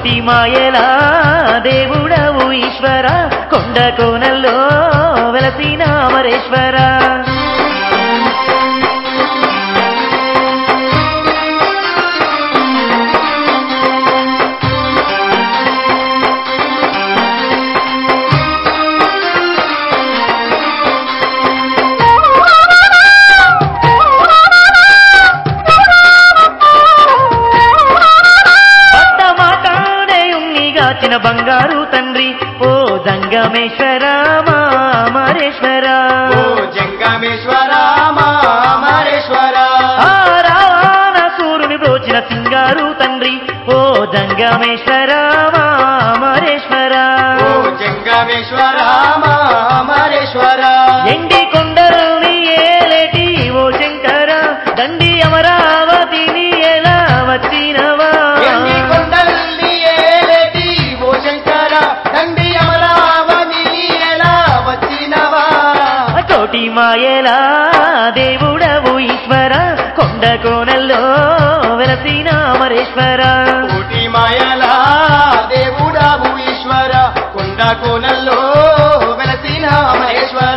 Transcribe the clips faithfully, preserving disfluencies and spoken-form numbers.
కోటి మాయలా దేవుడవు ఈశ్వర కొండ కోనల్లో వెలసిన అమరేశ్వర బంగారు తండ్రి ఓ జంగమేశ్వర అమరేశ్వర ఓ జంగమేశ్వర అమరేశ్వర రావణ సూర్యుని బ్రోచిన సింగారు తండ్రి ఓ జంగమేశ్వర అమరేశ్వర ఓ జంగమేశ్వర అమరేశ్వర ఎండి కొండల్ని ఏలేటి ఓ శంకర దండి అమరావతిని ఎలా వచ్చినవా ఎండి కొండల్ని ఏలేటి ఓ శంకర దండి అమరావతి ఎలా వచ్చినవా కోటి మాయలా దేవుడవు ఈశ్వర కొండ కోనల్లో వెలసిన అమరేశ్వర కోటి మాయలా దేవుడవు ఈశ్వర కొండ కోనల్లో వెలసిన అమరేశ్వర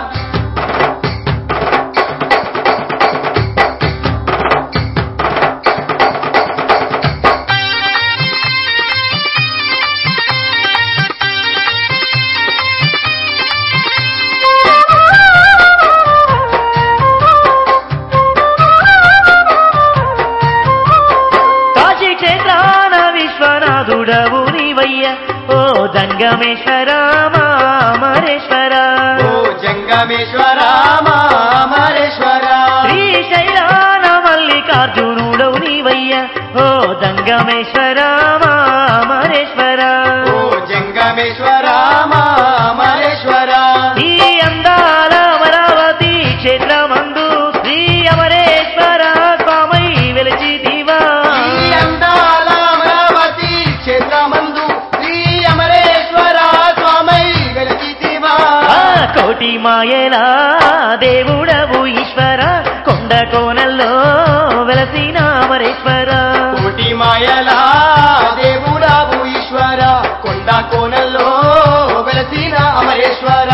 విశ్వనాథుడవు నీవయ్య ఓ జంగమేశ్వర అమరేశ్వర ఓ జంగమేశ్వర అమరేశ్వర శ్రీశైలాన మల్లికార్జునుడవు నీవయ్య ఓ జంగమేశ్వర అమరేశ్వర ఓ జంగమేశ్వర అమరేశ్వర ఈ అందాల అమరావతి క్షేత్రమందు శ్రీ అమరేశ్వర స్వామై వెలిచితివా ఈ అందాల అమరావతి క్షేత్రమందు శ్రీ అమరేశ్వర స్వామై వెలిచితివా కోటి మాయలా దేవుడవు ఈశ్వర కొండ కోనల్లో వెలసిన అమరేశ్వర కోటి మాయలా దేవుడవు ఈశ్వర కొండ కోనల్లో వెలసిన అమరేశ్వర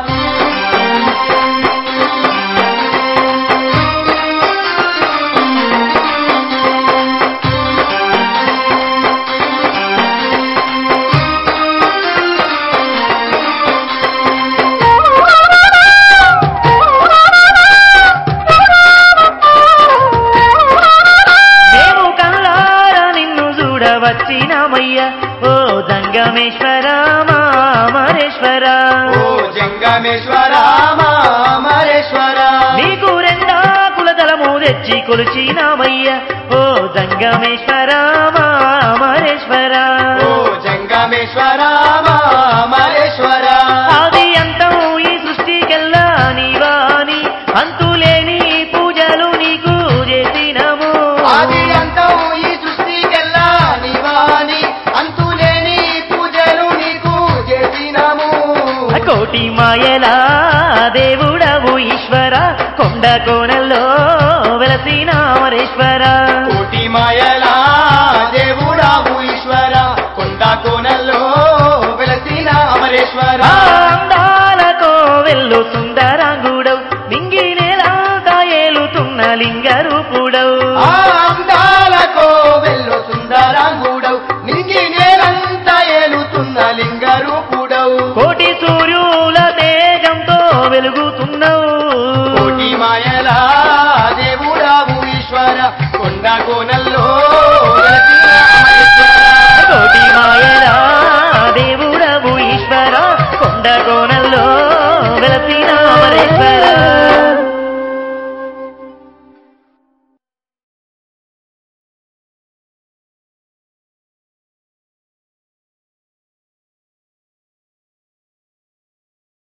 వచ్చినమయ్య ఓ జంగమేశ్వర అమరేశ్వర ఓ జంగమేశ్వర అమరేశ్వర నీకు రెండాకుల దళము తెచ్చి కొలిచినమయ్య ఓ జంగమేశ్వర అమరేశ్వర ఓ జంగమేశ్వర అమరేశ్వర ఆది అంతం ఈ సృష్టికెల్లా నీవాని అంతులేని పూజలు నీకు చేసినము ఆది అంతం ఈ సృష్టికెల్లా నీవాని అంతులేని పూజలు నీకు చేసినాము కోటి మాయలా దేవుడవు ఈశ్వర కొండ కోనల్లో వెలసిన అమరేశ్వర కోటి మాయలా దేవుడావు ఈశ్వర కొండ కోనల్లో వెలసిన అమరేశ్వర అందాలకో వెళ్ళు సుందరాంగుడవు నింగి నేలంతా ఏలుతున్న లింగ రూపుడవు ఆ అందాలకో వెళ్ళు సుందరాంగుడవు నింగి నేలంతా ఏలుతున్న లింగ రూపుడవు కోటి సూర్యుల తేజంతో వెలుగుతున్నావు కోటి మాయలా దేవుడావు ఈశ్వర కొండ కోన